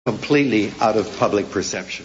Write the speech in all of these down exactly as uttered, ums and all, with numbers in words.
completely out of public perception.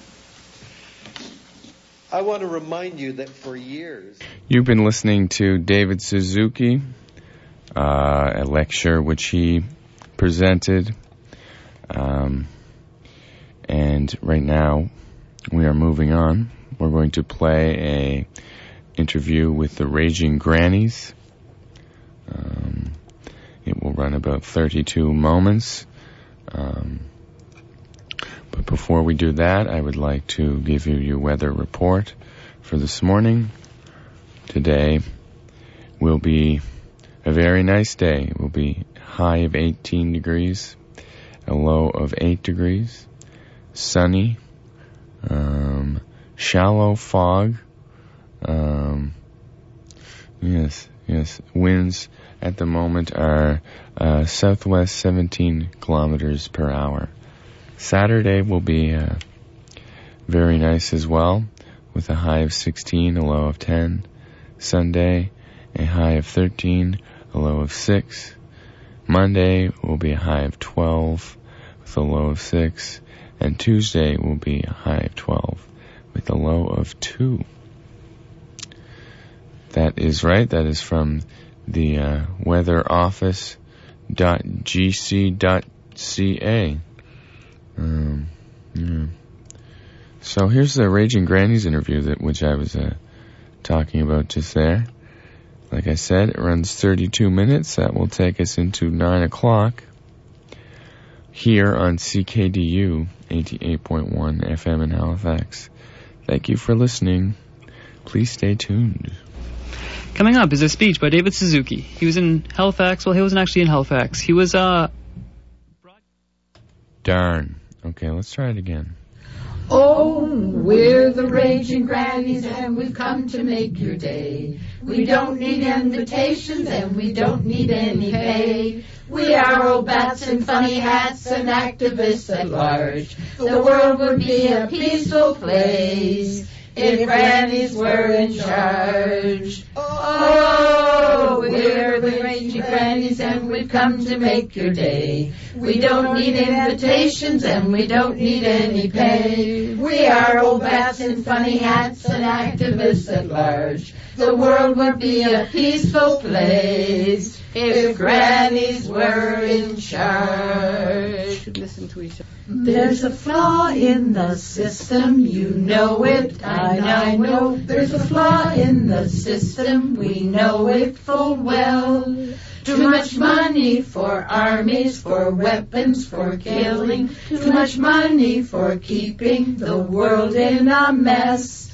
I want to remind you that for years... You've been listening to David Suzuki, uh, a lecture which he presented. Um, and right now we are moving on. We're going to play a interview with the Raging Grannies. Um, it will run about thirty-two moments. Um, but before we do that, I would like to give you your weather report for this morning. Today will be a very nice day. It will be a high of eighteen degrees, a low of eight degrees, sunny, um, shallow fog, um, yes, yes, winds at the moment are uh, southwest seventeen kilometers per hour. Saturday will be uh, very nice as well, with a high of sixteen, a low of ten. Sunday, a high of thirteen, a low of six. Monday will be a high of twelve, with a low of six. And Tuesday will be a high of twelve, with a low of two. That is right. That is from the uh, weather office dot g c dot c a. Um, yeah. So here's the Raging Grannies interview that which I was uh, talking about just there. Like I said, it runs thirty-two minutes. That will take us into nine o'clock here on C K D U eighty-eight point one F M in Halifax. Thank you for listening. Please stay tuned. Coming up is a speech by David Suzuki. He was in Halifax. Well, he wasn't actually in Halifax. He was, uh... Darn. Okay, let's try it again. Oh, we're the Raging Grannies and we've come to make your day. We don't need invitations and we don't need any pay. We are old bats in funny hats and activists at large. The world would be a peaceful place if grannies were in charge. Oh, we're the Raging Grannies and we've come to make your day. We don't need invitations and we don't need any pay. We are old bats in funny hats and activists at large. The world would be a peaceful place if grannies were in charge. Listen to each other. There's a flaw in the system, you know it, and I know. There's a flaw in the system, we know it full well. Too much money for armies, for weapons, for killing. Too much money for keeping the world in a mess.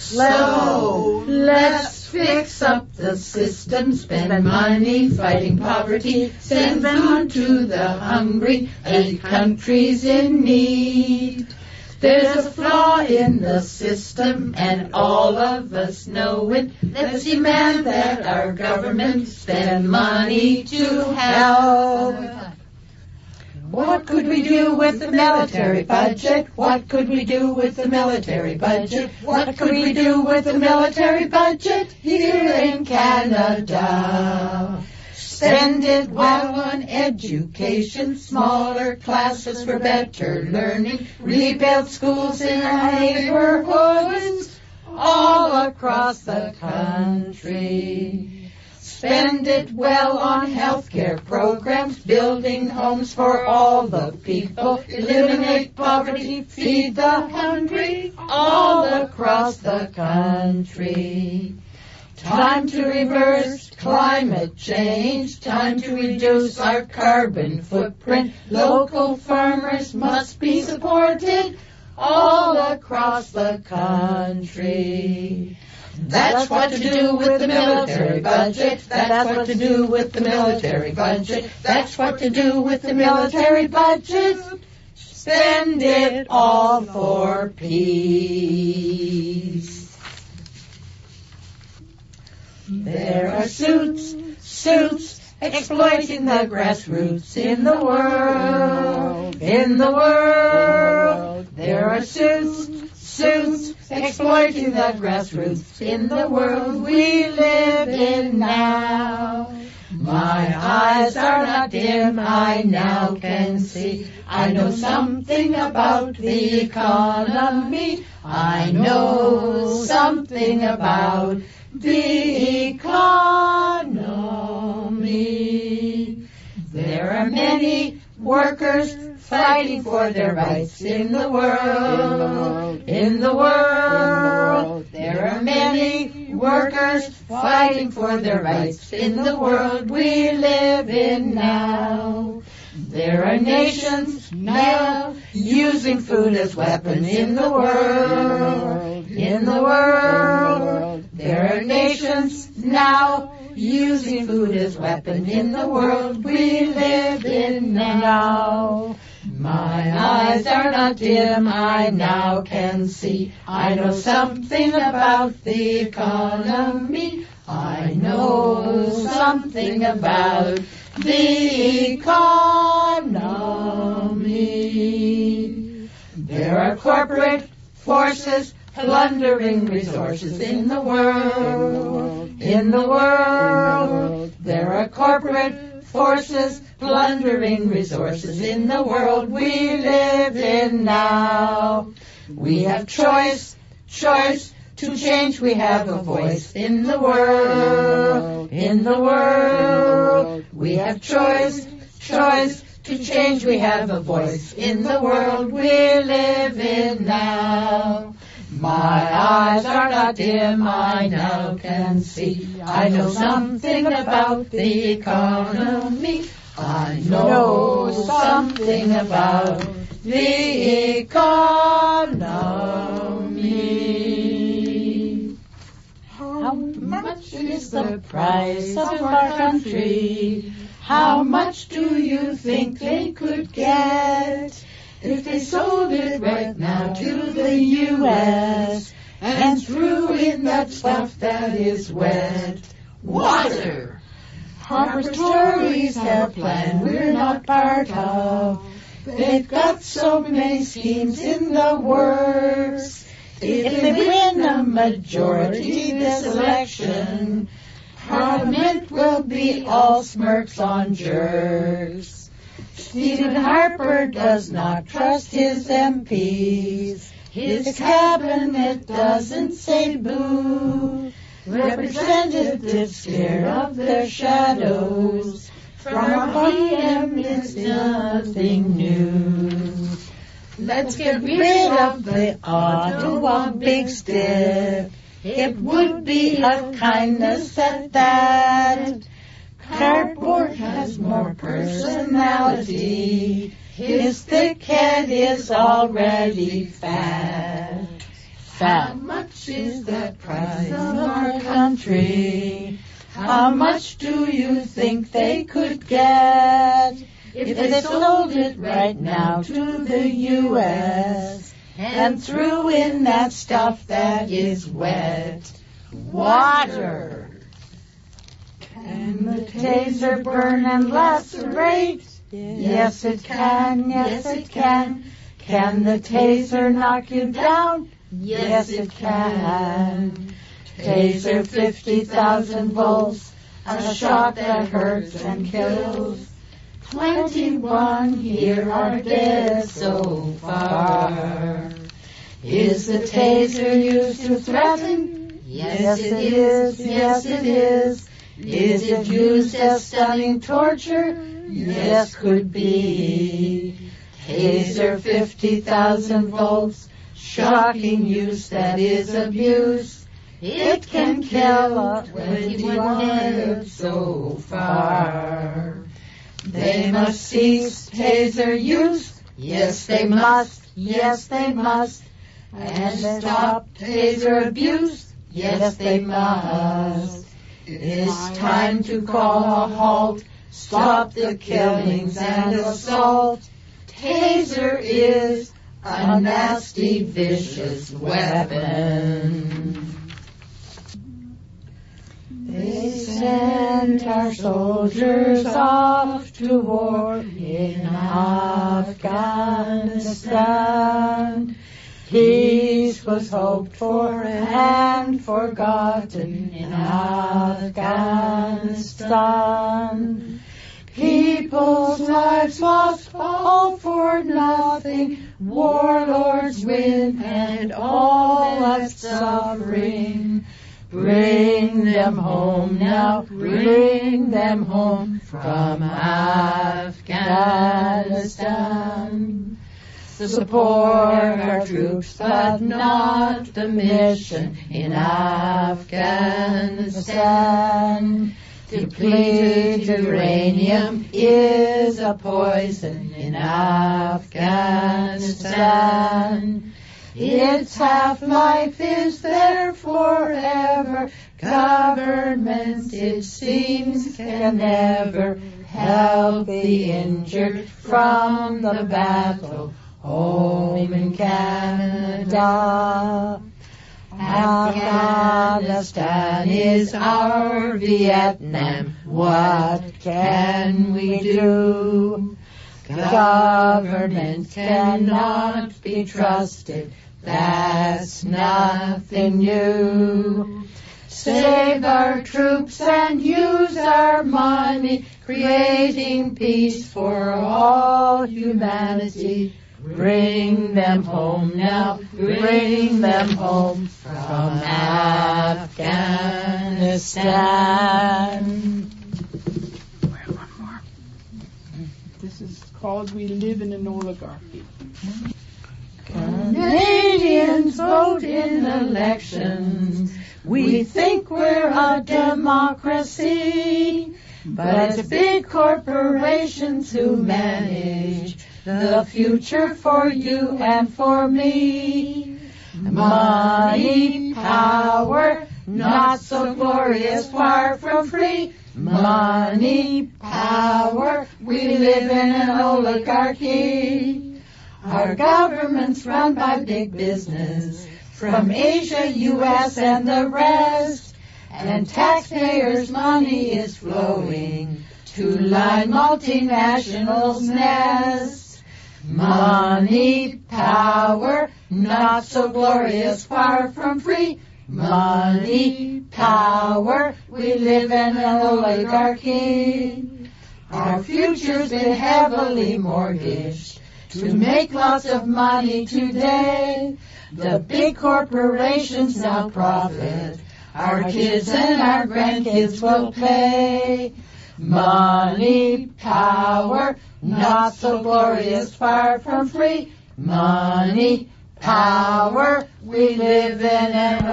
So let's fix up the system, spend money fighting poverty, send food to the hungry, aid countries in need. There's a flaw in the system and all of us know it. Let's demand that our government spend money to help. What could we do with the military budget? What could we do with the military budget? What could we do with the military budget here in Canada? Spend it well on education, smaller classes for better learning, rebuild schools in our neighborhoods all across the country. Spend it well on healthcare programs, building homes for all the people, eliminate poverty, feed the hungry all across the country. Time to reverse climate change, time to reduce our carbon footprint. Local farmers must be supported all across the country. That's what to do with the military budget. That's what to do with the military budget. That's what to do with the military budget. Spend it all for peace. There are suits, suits, exploiting the grassroots in the world, in the world. There are suits, suits, exploiting the grassroots in the world we live in now. My eyes are not dim, I now can see. I know something about the economy. I know something about the economy. There are many workers fighting for their rights in the world. In the world. There are many workers fighting for their rights in the world we live in now. There are nations now using food as weapons in the world. In the world. There are nations now using food as weapon in the world we live in now. My eyes are not dim, I now can see. I know something about the economy. I know something about the economy. There are corporate forces plundering resources in the world. In the world. There are corporate forces plundering resources in the world we live in now. We have choice, choice to change. We have a voice in the world. In the world. We have choice, choice to change. We have a voice in the world we live in now. My eyes are not dim, I now can see. I know something about the economy. I know something about the economy. How much is the price of our country? How much do you think they could get if they sold it right now to the U S and threw in that stuff that is wet? Water! Harper's Tories have a plan we're not part of. They've got so many schemes in the works. If they win a majority this election, Parliament will be all smirks on jerks. Stephen Harper does not trust his M Ps. His cabinet doesn't say boo. Representatives scared of their shadows. From our P M it's nothing new. Let's get rid of the Ottawa Big Stiff. It would be a kindness at that. Cardboard has more personality. His thick head is already fat. How much is that price of our country? How much do you think they could get if they sold it right now to the U S and threw in that stuff that is wet? Water! Can the taser burn and lacerate? Yes, it can, yes, it can. Can the taser knock you down? Yes, it can. Taser fifty thousand volts, a shot that hurts and kills. twenty-one here are dead so far. Is the taser used to threaten? Yes, it is, yes, it is. Is it used as stunning torture? Yes, could be. Taser fifty thousand volts, shocking use that is abuse. It can kill twenty-one dead so far. They must cease taser use. Yes, they must. Yes, they must. And stop taser abuse. Yes, they must. It's time to call a halt. Stop the killings and assault. Taser is a nasty, vicious weapon. They sent our soldiers off to war in Afghanistan. Peace was hoped for and forgotten in Afghanistan. People's lives lost all for nothing, warlords win and all left suffering. Bring them home now, bring them home from Afghanistan. Support our troops, but not the mission in Afghanistan. Depleted uranium is a poison in Afghanistan. Its half-life is there forever. Governments, it seems, can never help the injured from the battle home in Canada. Afghanistan is our Vietnam. What can we do? Government cannot be trusted. That's nothing new. Save our troops and use our money, creating peace for all humanity. Bring them home now, bring them home from Afghanistan. One more. This is called We Live in an Oligarchy. Canadians vote in elections. We think we're a democracy, but it's big corporations who manage the future for you and for me. Money, power, not so glorious, far from free. Money, power, we live in an oligarchy. Our government's run by big business, from Asia, U S, and the rest. And taxpayers' money is flowing to line multinationals' nests. Money, power, not so glorious, far from free. Money, power, we live in an oligarchy. Our future's been heavily mortgaged to make lots of money today. The big corporations now profit. Our kids and our grandkids will pay. Money, power, not so glorious, far from free. Money, power, we live in an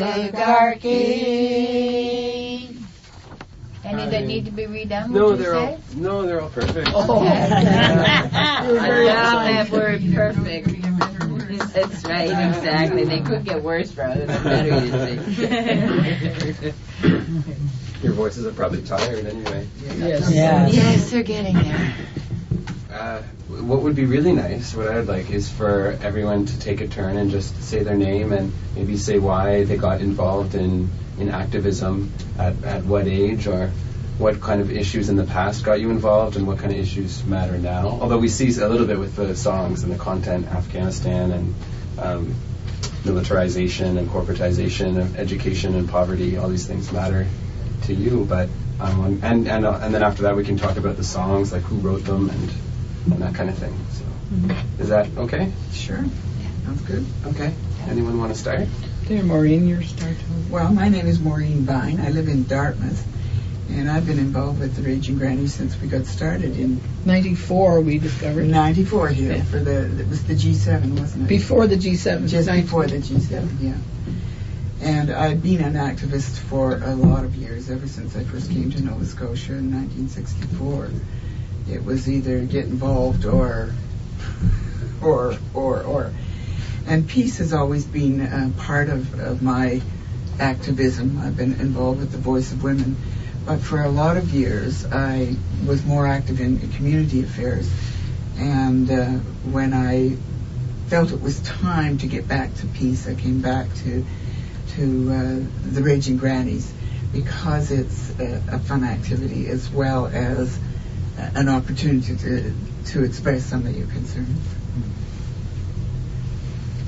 oligarchy. Any that need to be redone, No, would you they're say? all no, they're all perfect. Oh. I love that word, perfect. That's right, exactly. They could get worse rather than better, you see. Your voices are probably tired anyway. Yes. Yes. Yes, they're getting there. Uh, what would be really nice, what I would like, is for everyone to take a turn and just say their name and maybe say why they got involved in, in activism, at, at what age, or what kind of issues in the past got you involved and what kind of issues matter now. Although we see a little bit with the songs and the content, Afghanistan and um, militarization and corporatization of education and poverty, all these things matter to you. But um, and and uh, and then after that we can talk about the songs, like who wrote them and and that kind of thing. So mm-hmm. Is that okay? Sure. Sounds good. Okay. Anyone want to start? Okay, Maureen, your start. Well, my name is Maureen Vine. I live in Dartmouth, and I've been involved with the Raging Grannies since we got started in ninety-four. We discovered ninety-four here yeah. for the it was the G seven, wasn't it? Before the G seven. Just before the G seven, yeah. And I've been an activist for a lot of years, ever since I first came to Nova Scotia in nineteen sixty-four. It was either get involved or, or, or, or. And peace has always been uh, part of, of my activism. I've been involved with the Voice of Women. But for a lot of years, I was more active in community affairs. And uh, when I felt it was time to get back to peace, I came back to to uh, the Raging Grannies, because it's a, a fun activity as well as an opportunity to to express some of your concerns.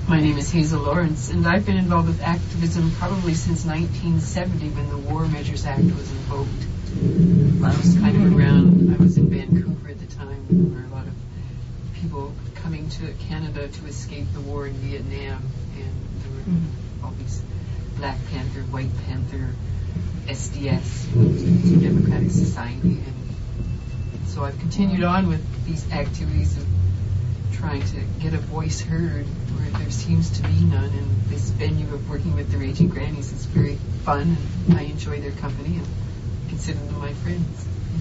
My name is Hazel Lawrence, and I've been involved with activism probably since nineteen seventy when the War Measures Act was invoked. I was kind of around, I was in Vancouver at the time. There were a lot of people coming to Canada to escape the war in Vietnam, and there were mm-hmm. all these Black Panther, White Panther, S D S, Democratic Society, and so I've continued on with these activities of trying to get a voice heard where there seems to be none, and this venue of working with the Raging Grannies is very fun, and I enjoy their company and consider them my friends.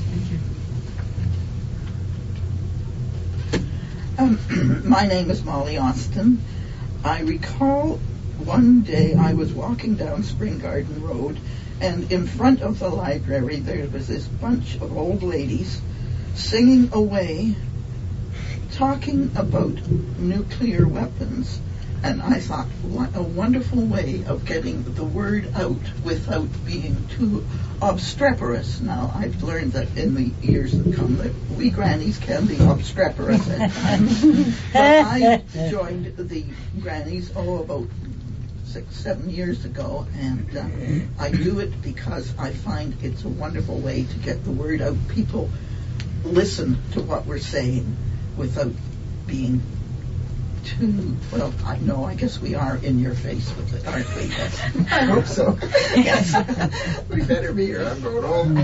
Thank you. Um, my name is Molly Austin. I recall one day I was walking down Spring Garden Road, and in front of the library there was this bunch of old ladies singing away, talking about nuclear weapons. And I thought, what a wonderful way of getting the word out without being too obstreperous. Now, I've learned that in the years that come that we grannies can be obstreperous at times. But I joined the grannies, oh, about six, seven years ago, and uh, I do it because I find it's a wonderful way to get the word out. People listen to what we're saying without being too, well, I know, I guess we are in your face with it, aren't we? Yes. I hope so. Yes. We better be here. I'm going home.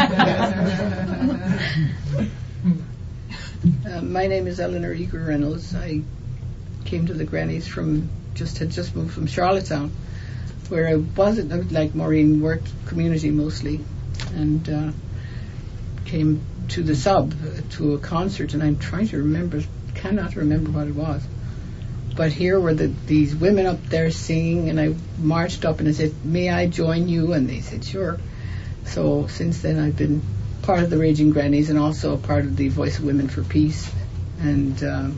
uh, my name is Eleanor Eager Reynolds. I came to the Grannies from, just had just moved from Charlottetown, where I wasn't, like Maureen, worked community mostly, and uh, came to the sub, uh, to a concert, and I'm trying to remember, cannot remember what it was. But here were the, these women up there singing, and I marched up and I said, may I join you? And they said, sure. So since then I've been part of the Raging Grannies and also part of the Voice of Women for Peace. And um,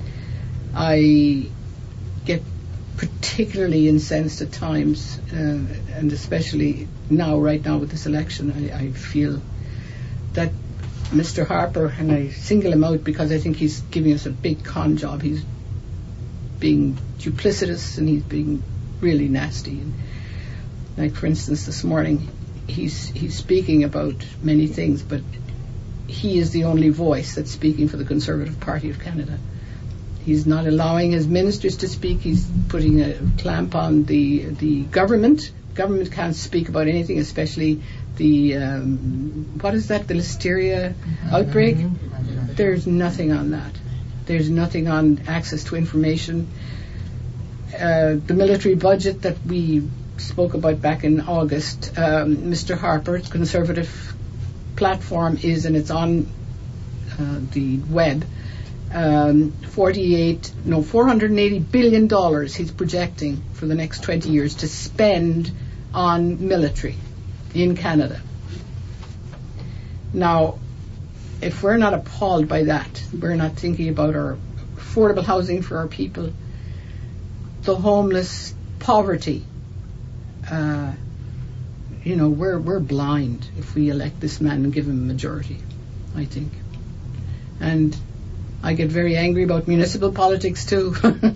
I get particularly incensed at times, uh, and especially now, right now with this election, I, I feel that Mister Harper, and I single him out because I think he's giving us a big con job. He's being duplicitous and he's being really nasty. And like, for instance, this morning he's he's speaking about many things, but he is the only voice that's speaking for the Conservative Party of Canada. He's not allowing his ministers to speak. He's putting a clamp on the the government. Government can't speak about anything, especially the um, what is that? The listeria outbreak. There's nothing on that. There's nothing on access to information. Uh, the military budget that we spoke about back in August, um, Mister Harper's Conservative platform is, and it's on uh, the web. Um, forty-eight, no, four hundred eighty billion dollars he's projecting for the next twenty years to spend on military in Canada. Now, if we're not appalled by that, we're not thinking about our affordable housing for our people, the homeless, poverty, uh, you know, we're we're blind if we elect this man and give him a majority, I think. And I get very angry about municipal politics too.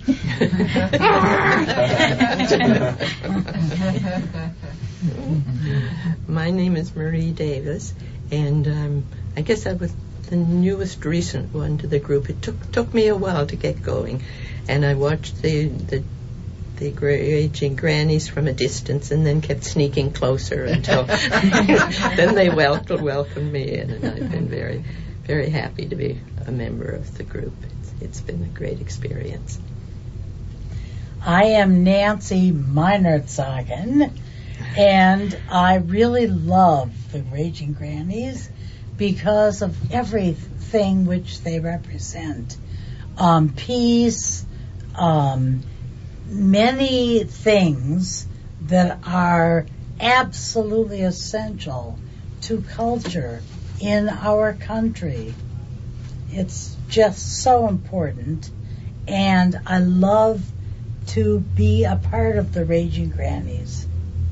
My name is Marie Davis, and um, I guess I was the newest recent one to the group. It took took me a while to get going, and I watched the the the Raging Grannies from a distance, and then kept sneaking closer until then they wel- welcomed me in, and I've been very, very happy to be a member of the group. It's, it's been a great experience. I am Nancy Meinertzagen, and I really love the Raging Grannies because of everything which they represent. Um, peace, um, many things that are absolutely essential to culture in our country. It's just so important, and I love to be a part of the Raging Grannies.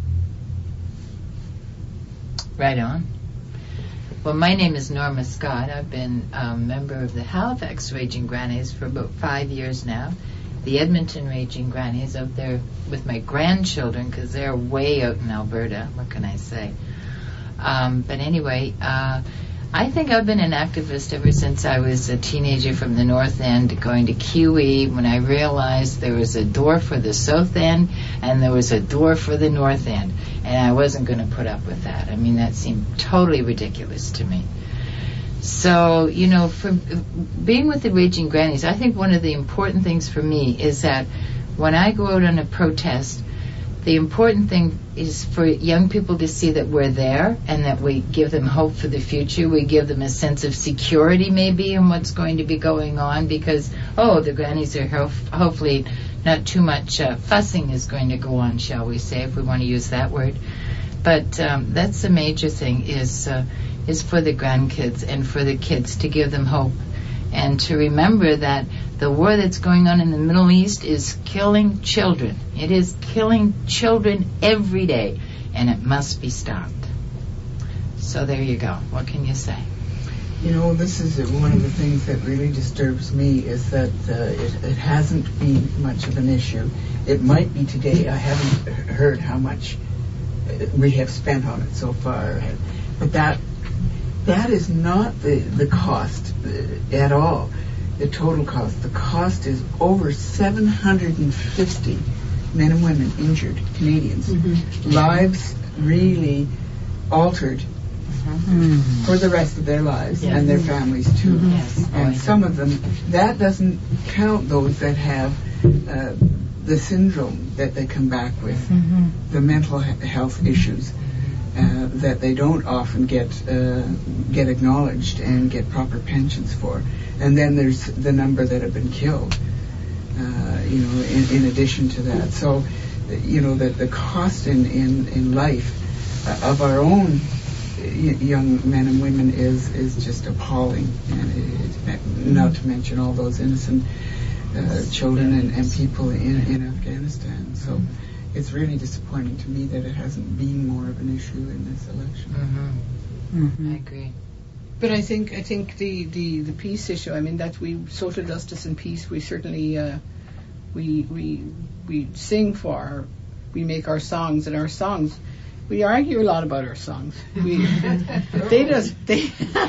Right on. Well, my name is Norma Scott. I've been a member of the Halifax Raging Grannies for about five years now, the Edmonton Raging Grannies out there with my grandchildren, because they're way out in Alberta. What can I say? Um, but anyway, uh, I think I've been an activist ever since I was a teenager from the North End going to Q E, when I realized there was a door for the South End and there was a door for the North End. And I wasn't going to put up with that. I mean, that seemed totally ridiculous to me. So, you know, for being with the Raging Grannies, I think one of the important things for me is that when I go out on a protest, the important thing is for young people to see that we're there and that we give them hope for the future. We give them a sense of security maybe in what's going to be going on, because, oh, the grannies are ho- hopefully not too much uh, fussing is going to go on, shall we say, if we want to use that word. But um, that's the major thing, is uh, is for the grandkids and for the kids, to give them hope and to remember that the war that's going on in the Middle East is killing children. It is killing children every day, and it must be stopped. So there you go. What can you say? You know, this is one of the things that really disturbs me, is that uh, it, it hasn't been much of an issue. It might be today. I haven't heard how much we have spent on it so far. But that that is not the, the cost uh, at all, the total cost. The cost is over seven hundred fifty men and women injured, Canadians. Mm-hmm. Lives really altered mm-hmm. for the rest of their lives, yes. and their families too. Mm-hmm. Yes. And some of them, that doesn't count those that have uh, the syndrome that they come back with, mm-hmm. the mental health issues uh, that they don't often get uh, get acknowledged and get proper pensions for. And then there's the number that have been killed, uh, you know, in, in addition to that. So, you know, the, the cost in, in, in life uh, of our own y- young men and women is, is just appalling, and it, not to mention all those innocent uh, children and, and people in, in Afghanistan. So it's really disappointing to me that it hasn't been more of an issue in this election. Mm-hmm. Mm-hmm. I agree. But I think I think the, the, the peace issue, I mean, that we social justice and peace, we certainly uh, we we we sing for, we make our songs, and our songs, we argue a lot about our songs. We they just they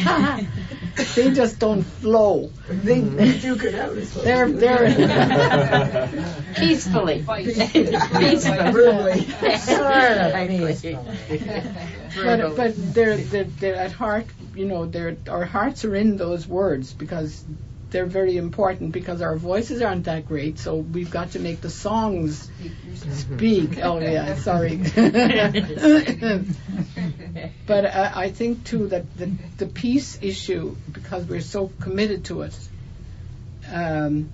they just don't flow. They, they duke it out. They're they're peacefully, peacefully, sort of peacefully. But but they're, they're they're at heart, you know, they're our hearts are in those words, because they're very important, because our voices aren't that great, so we've got to make the songs speak. Oh yeah, sorry. But uh, I think too that the the peace issue, because we're so committed to it, um,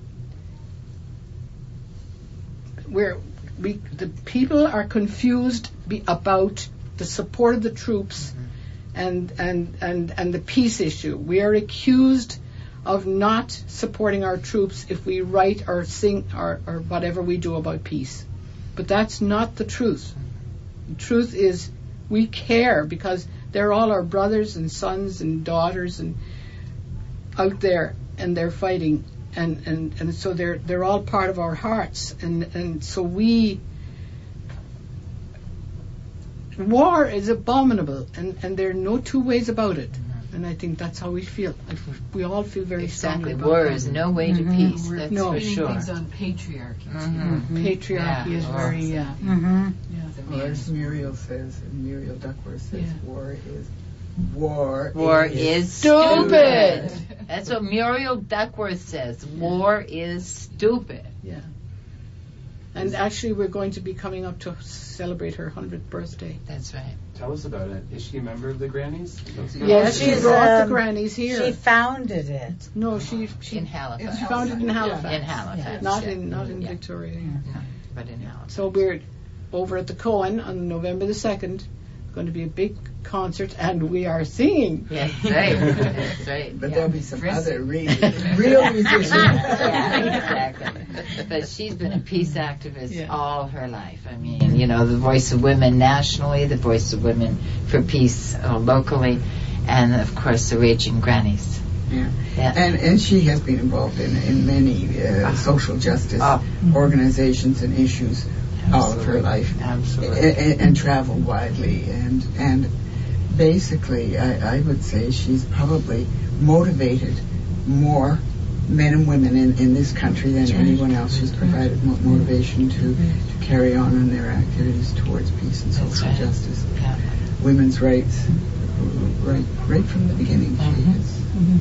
we're we the people are confused be, about the support of the troops and and and and the peace issue. We are accused of not supporting our troops if we write or sing or, or whatever we do about peace. But that's not the truth. The truth is we care, because they're all our brothers and sons and daughters and out there, and they're fighting, and, and, and so they're they're all part of our hearts, and, and so we war is abominable, and, and there are no two ways about it. And I think that's how we feel. We all feel very exactly. strongly about War that. is no way to mm-hmm. peace. That's no. for sure. Things on patriarchy. Mm-hmm. Mm-hmm. Patriarchy yeah. is oh. very. Yeah. Mm-hmm. Yeah. Or as Muriel says, and Muriel Duckworth says, Yeah. war is war. War is, is stupid. stupid. That's what Muriel Duckworth says. War is stupid. Yeah. And actually, we're going to be coming up to celebrate her hundredth birthday. That's right. Tell us about it. Is she a member of the Grannies? Yes, she She's, brought um, the Grannies here. She founded it. No, she she in Halifax. She founded in Halifax. In Halifax. Not yeah. in not in yeah. Victoria. No, but in Halifax. So we're over at the Cohen on November the second. Going to be a big concert, and we are singing. Yeah, that's right. That's right. But yeah. there'll be some Chris. other real, real musicians. Yeah, exactly. But she's been a peace activist Yeah. all her life. I mean, you know, the voice of women nationally, the voice of women for peace uh, locally, and of course the Raging Grannies. Yeah. Yeah. And and she has been involved in in many uh, social justice Oh. organizations and issues all of her life. Absolutely. And, and traveled widely. And and basically, I, I would say she's probably motivated more men and women in, in this country than anyone else. She's provided mo- motivation to, to carry on in their activities towards peace and social right. justice. Yeah. Women's rights, right, right from the beginning. She is.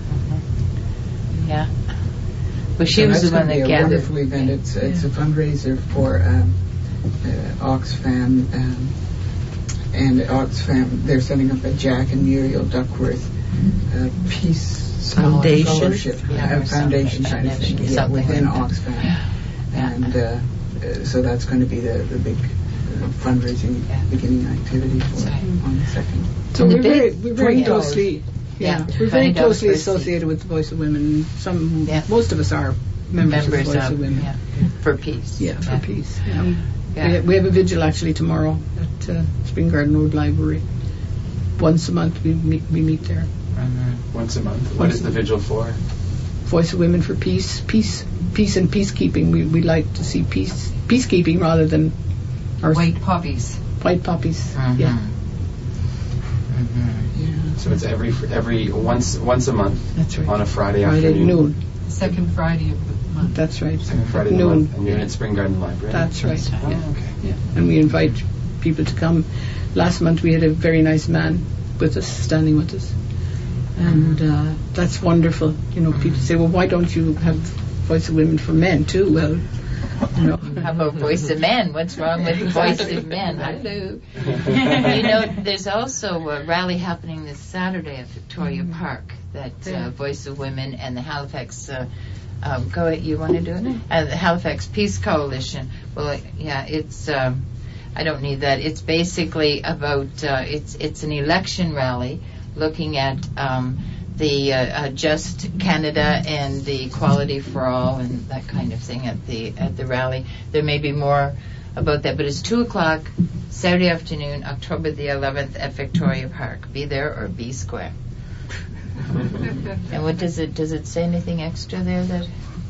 Yeah. Well, she So was that's the one gonna be that a gathered. wonderful event. It's, it's a fundraiser for um, uh, Oxfam, um, and Oxfam, they're setting up a Jack and Muriel Duckworth uh, Peace Foundation. Scholarship, Yeah, uh, or foundation something, kind of thing, foundation, yeah, something within like that. Oxfam. Yeah. And uh, uh, so that's going to be the, the big uh, fundraising Yeah. beginning activity for right. on the second. So And the we're big very, we're very twenty dollars. closely, yeah, Yeah, we're very twenty dollars closely per seat. associated with the Voice of Women. Some, Yeah. most of us are members, Members of the Voice of, of Women. yeah, for peace. Yeah, for peace. Yeah. We, Yeah. we have a vigil actually tomorrow at uh, Spring Garden Road Library. Once a month we meet, we meet there. Once a month. What Once is a the vigil for? Voice of Women for Peace, peace, peace and peacekeeping. We we like to see peace, peacekeeping rather than our White poppies. white poppies. Mhm. Yeah, Mhm. So it's every every once once a month that's right. on a Friday, Friday afternoon. noon. Second Friday of the month. That's right. Second Friday of the noon. month, and you're at Spring Garden Library. That's right. That's right. Oh, Yeah. okay. Yeah. And we invite people to come. Last month we had a very nice man with us, standing with us. And uh, that's wonderful. You know, people say, well, why don't you have Voice of Women for men too? Well, you know. How about Voice of Men? What's wrong with Voice of Men? Hello. You know, there's also a rally happening this Saturday at Victoria Park that uh, Voice of Women and the Halifax, uh, um, go ahead, you want to do it? Uh, the Halifax Peace Coalition. Well, yeah, it's, um, I don't need that. It's basically about, uh, it's, it's an election rally looking at um, the uh, uh, Just Canada and the Equality for All and that kind of thing at the at the rally. There may be more about that, but it's two o'clock Saturday afternoon, October the eleventh at Victoria Park. Be there or be square. And what does it does it say anything extra there that?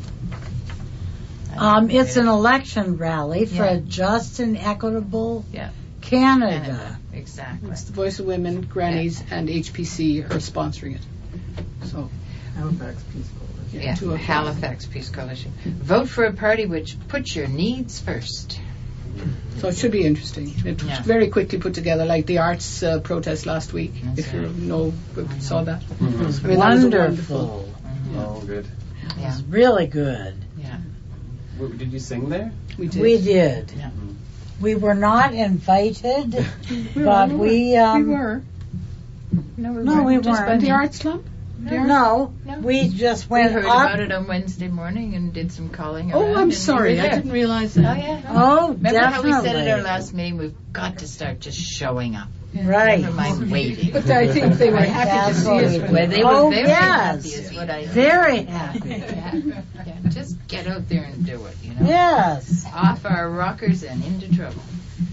Um, it's an election rally for Yeah. a just and equitable Yeah. Canada. Canada. Exactly. It's the Voice of Women, Grannies, and H P C are sponsoring it. So, Halifax Peace Coalition. Yeah, two of them. Halifax Peace Coalition. Vote for a party which puts your needs first. so it should be interesting. It was Yeah. very quickly put together, like the arts uh, protest last week. That's if you right. know, if you saw that. Mhm. I mean, that was a wonderful. Wonderful. Oh, good. It Yeah, was really good. yeah. W- Did you sing there? We did. We did. Yeah. We were not invited, We but were. we um, we were. No, we No, we Just by weren't. The me. Arts Club? No, No. we just We went heard up. about it on Wednesday morning and did some calling Oh, around, I'm and sorry. we were I there. didn't realize Oh, that. yeah. Oh, Remember definitely. how we said at our last meeting, we've got to start just showing up. Right. Never mind waiting. But I think they were happy to That's see what us. we when Well, they they Oh, were very yes. happy is what I Very happy. Yeah. Yeah. Just get out there and do it, you know. Yes. Off our rockers and into trouble.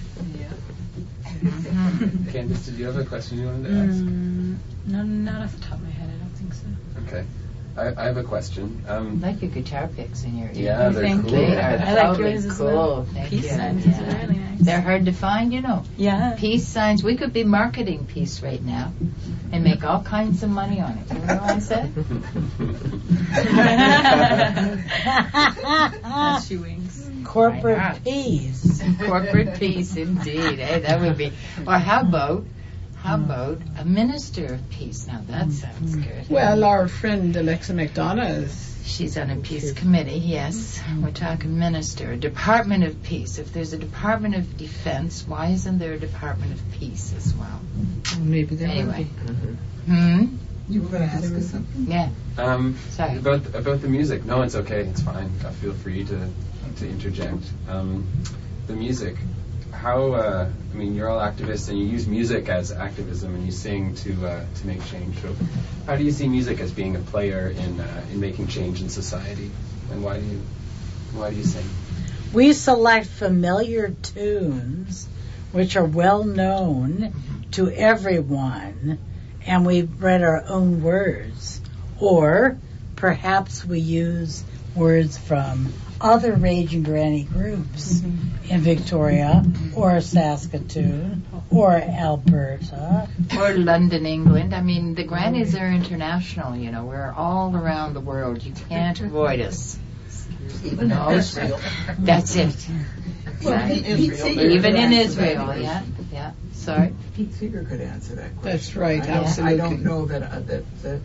Candace, did you have a question you wanted to ask? Mm, no, not off the top of my head. I don't think so. Okay. I, I have a question. Um, I like your guitar picks in your ear. Yeah, they're Thank cool. you. They are I like totally yours as cool. well. Thank Peace you. signs Yeah. is really nice. They're hard to find, you know. Yeah. Peace signs. We could be marketing peace right now and make all kinds of money on it. You know what I said? As she winks. Why Corporate not? peace. Corporate peace, indeed. Hey, that would be. Or how about, how about a minister of peace? Now that sounds good. Well, our friend Alexa McDonough is. She's on a peace committee, yes. We're talking minister. A Department of Peace. If there's a Department of Defense, why isn't there a Department of Peace as well? Maybe there Anyway. will be. Hmm? You were going to ask us something? Yeah. Um, Sorry. About about the music. No, it's okay. It's fine. Uh, feel free to to interject. Um, the music. How? Uh, I mean, you're all activists, and you use music as activism, and you sing to uh, to make change. So, how do you see music as being a player in uh, in making change in society? And why do you why do you sing? We select familiar tunes, which are well known to everyone, and we write our own words Or perhaps we use words from other Raging Granny groups mm-hmm. in Victoria or Saskatoon or Alberta. Or London, England. I mean, the Grannies are international, you know. We're all around the world. You can't avoid us. Even in Israel. That's it. Well, exactly. Israel. Even in Israel, yeah. Yeah. Sorry? Pete Seeger could answer that question. That's right, I absolutely. Don't, I don't know that, uh, that the,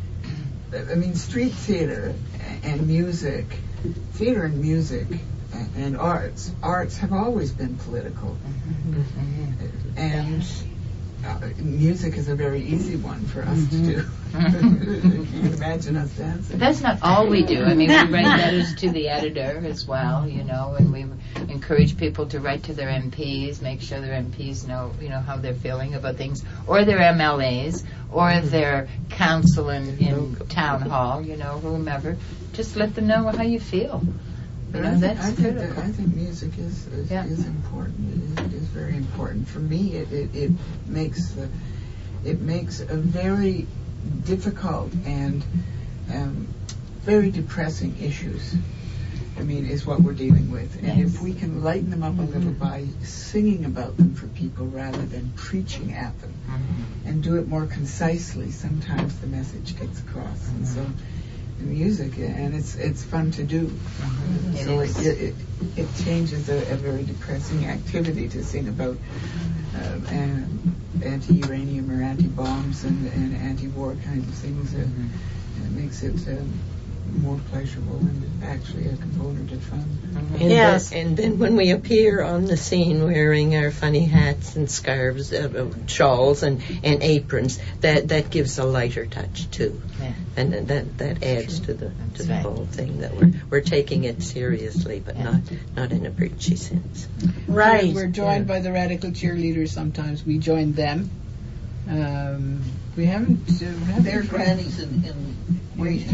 I mean, street theater and music, theater and music and, and arts, arts have always been political. Mm-hmm. And uh, music is a very easy one for us mm-hmm. to do. You can imagine us dancing. But that's not all we do. I mean, we write letters to the editor as well, you know, and we encourage people to write to their M Ps, make sure their M Ps know, you know, how they're feeling about things, or their M L As, or mm-hmm. their council in, in town hall, you know, whomever. Just let them know how you feel. You know, I, that's think, I, think critical. that, I think music is is, yeah. is important. It is, it is very important. For me, it, it, it makes the, it makes a very difficult and um, very depressing issues. I mean, is what we're dealing with. And yes. if we can lighten them up mm-hmm. a little by singing about them for people rather than preaching at them, mm-hmm. and do it more concisely, sometimes the message gets across. Mm-hmm. And so the music, and it's it's fun to do. Mm-hmm. So it, it, it, it changes a, a very depressing activity to sing about uh, and anti-uranium or anti-bombs and, and anti-war kinds of things. Uh, mm-hmm. It makes it um, more pleasurable and actually a component of fun. Mm-hmm. And yes. Then, and then when we appear on the scene wearing our funny hats and scarves, uh, shawls and, and aprons, that, that gives a lighter touch too. Yeah. And that that adds to the to the right. whole thing, that we're we're taking it seriously, but yeah. not not in a preachy sense. Right. We're joined yeah. by the radical cheerleaders sometimes. We join them. Um, we haven't. Uh, haven't They're grannies in, in waiting.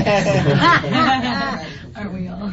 Aren't we all?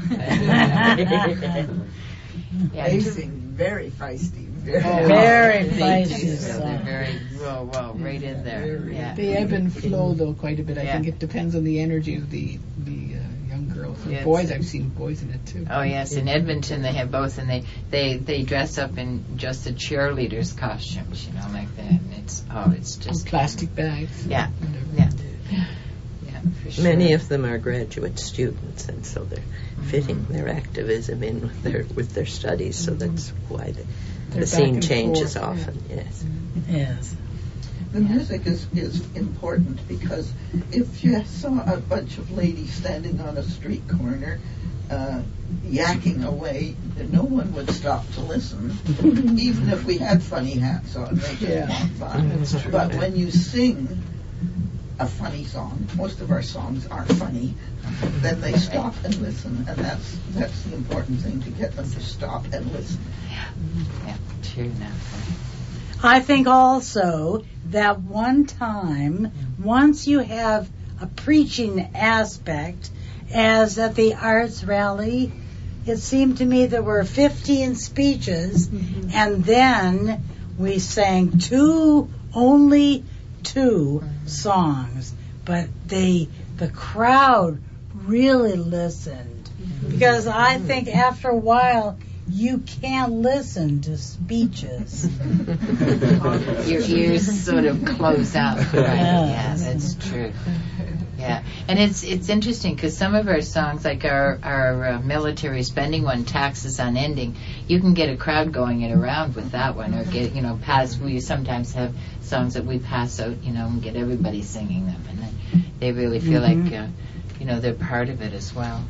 Yeah, they sing very feisty. Very, oh, very they feisty. So they're very well, well, right in there. Yeah. They ebb and flow though quite a bit. I yeah. think it depends on the energy of the the uh, young girls. And yes. boys, I've seen boys in it too. Oh yes, in Edmonton they have both, and they they they dress up in just the cheerleaders' costumes, you know, like that. And it's oh, it's just and plastic bags. Yeah, yeah. Yeah, for sure. Many of them are graduate students, and so they're mm-hmm. fitting their activism in with their with their studies. So mm-hmm. that's why the, the scene changes forth, often. Yeah. Yes. Mm-hmm. Yes. The music is, is important, because if you saw a bunch of ladies standing on a street corner uh, yakking away, no one would stop to listen, even if we had funny hats on. They just yeah. walk by. That's true. But when you sing a funny song, most of our songs aren't funny, then they stop and listen, and that's that's the important thing, to get them to stop and listen. Yeah, yeah, true enough. I think also that one time, once you have a preaching aspect, as at the arts rally, it seemed to me there were fifteen speeches, mm-hmm. and then we sang two, only two mm-hmm. songs, but they, the crowd really listened, mm-hmm. because I think after a while, you can't listen to speeches. Your ears sort of close out. Right? Yeah, that's true. Yeah, and it's it's interesting, because some of our songs, like our our uh, military spending one, "Taxes Unending," you can get a crowd going it around with that one, or get, you know, pass. We sometimes have songs that we pass out, you know, and get everybody singing them, and then they really feel mm-hmm. like, uh, you know, they're part of it as well.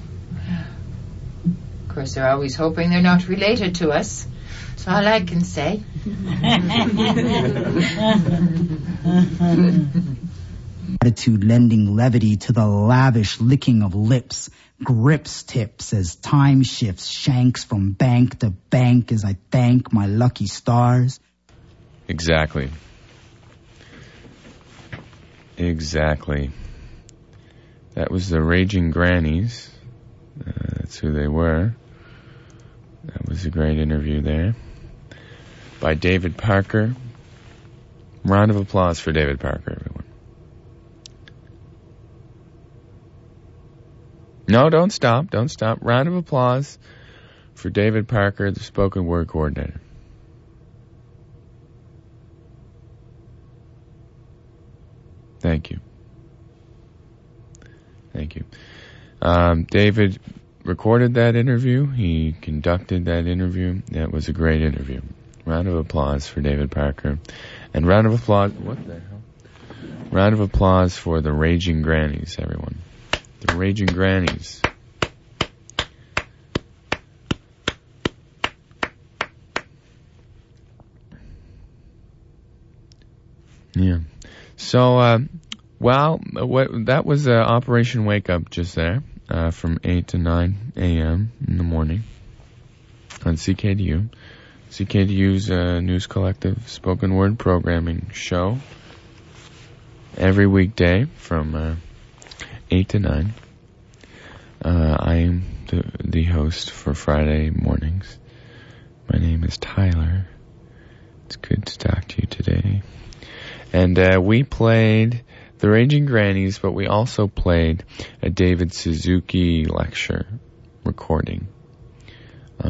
Of course, they're always hoping they're not related to us. That's all I can say. Attitude lending levity to the lavish licking of lips, grips tips as time shifts shanks from bank to bank as I thank my lucky stars. Exactly. Exactly. That was the Raging Grannies. Uh, that's who they were. That was a great interview there by David Parker. Round of applause for David Parker, everyone. No, don't stop. Don't stop. Round of applause for David Parker, the spoken word coordinator. Thank you. Thank you. Um, David recorded that interview. He conducted that interview. That was a great interview. Round of applause for David Parker. And round of applause... What the hell? Round of applause for the Raging Grannies, everyone. The Raging Grannies. Yeah. So, uh, well, what, that was uh, Operation Wake Up just there, uh, from eight to nine a.m. in the morning on C K D U. C K D U's uh, News Collective spoken word programming show every weekday from uh, eight to nine. Uh, I am the, the host for Friday mornings. My name is Tyler. It's good to talk to you today. And uh, we played the Raging Grannies, but we also played a David Suzuki lecture recording